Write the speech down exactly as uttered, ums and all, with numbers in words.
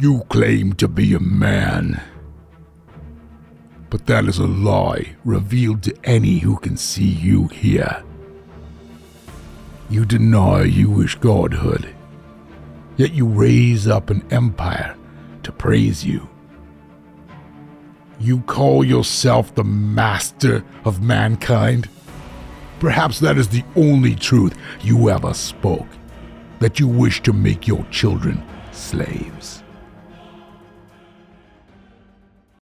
You claim to be a man, but that is a lie revealed to any who can see you here. You deny you wish godhood, yet you raise up an empire to praise you. You call yourself the master of mankind? Perhaps that is the only truth you ever spoke, that you wish to make your children slaves.